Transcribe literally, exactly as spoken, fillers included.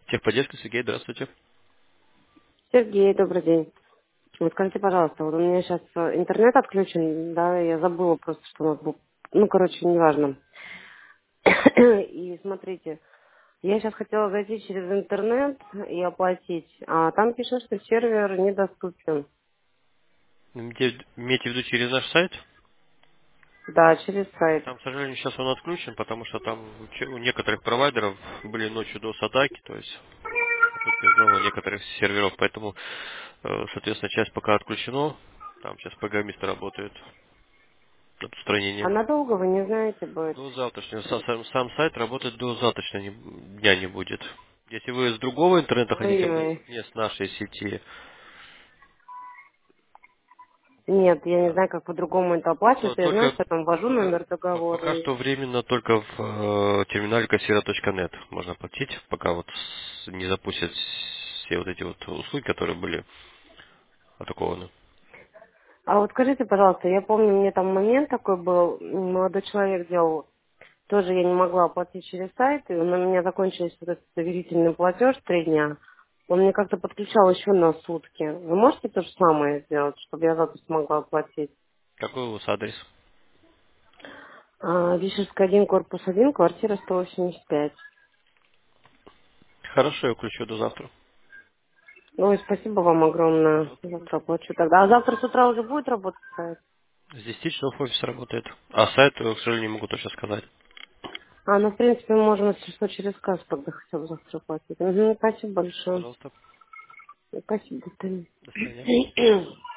Техподдержка, Сергей, здравствуйте. Сергей, добрый день. Вот скажите, пожалуйста, вот у меня сейчас интернет отключен, да, я забыла просто, что у нас был, ну, короче, неважно. И смотрите, я сейчас хотела зайти через интернет и оплатить, а там пишет, что сервер недоступен. Имейте имейте в виду через наш сайт. Да, через сайт. Там, к сожалению, сейчас он отключен, потому что там у че- у некоторых провайдеров были ночью DOS-атаки, то есть попытка взлома некоторых серверов, поэтому, э, соответственно, часть пока отключено, там сейчас программисты работают над А устранением. надолго вы не знаете будет? До завтрашнего. Сам, сам- сам сайт работает до завтрашнего не- дня не будет. Если вы с другого интернета хотите Ой-ой. оплатить, не с нашей сети, Нет, я не да, знаю, как по-другому это то оплачивается. Я знаю, только что я там ввожу пока, номер по- пока договора. что временно только в э, терминале кассира точка нет можно платить, пока вот с- не запустят все вот эти вот услуги, которые были атакованы. А вот скажите, пожалуйста, я помню, мне там момент такой был, м, молодой человек делал. Тоже я не могла оплатить через сайт, и у меня закончился вот этот доверительный платеж три дня. Он мне как-то подключал еще на сутки. Вы можете то же самое сделать, чтобы я завтра смогла оплатить? Какой у вас адрес? А, Вишерская один, корпус один, квартира сто восемьдесят пять. Хорошо, я включу до завтра. Ой, спасибо вам огромное. Пожалуйста, Завтра пожалуйста. оплачу тогда. А завтра с утра уже будет работать сайт? С десяти часов офис работает. А сайт, э, к сожалению, не могу точно сказать. А, ну, в принципе, мы можем, если что, через кассу тогда хотя бы завтра оплатить. Угу, спасибо большое. Пожалуйста. Спасибо, До свидания. Таня.